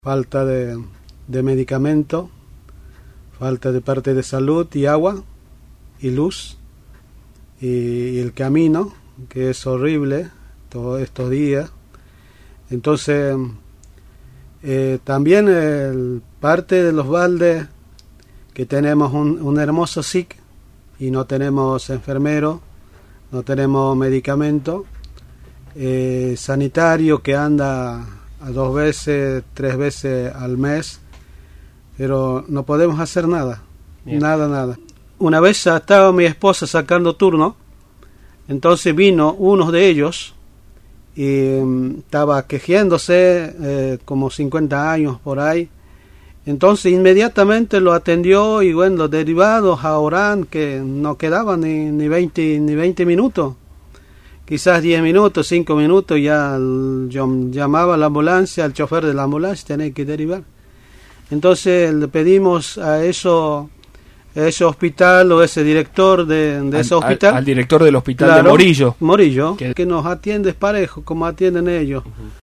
falta de medicamento, falta de parte de salud y agua y luz y el camino, que es horrible todos estos días. Entonces también parte de los baldes, que tenemos un hermoso SIC y no tenemos enfermero, no tenemos medicamento, sanitario que anda a 2 veces, 3 veces al mes, pero no podemos hacer nada. Bien. Nada. Una vez estaba mi esposa sacando turno, entonces vino uno de ellos y estaba quejándose, como 50 años por ahí. Entonces inmediatamente lo atendió y bueno, los derivados a Orán, que no quedaban ni 20 minutos, quizás 10 minutos, 5 minutos, ya yo llamaba a la ambulancia, al chofer de la ambulancia, tenía que derivar. Entonces le pedimos a ese hospital o ese director de ese hospital. Al director del hospital, claro, de Morillo. Que nos atiende parejo, como atienden ellos.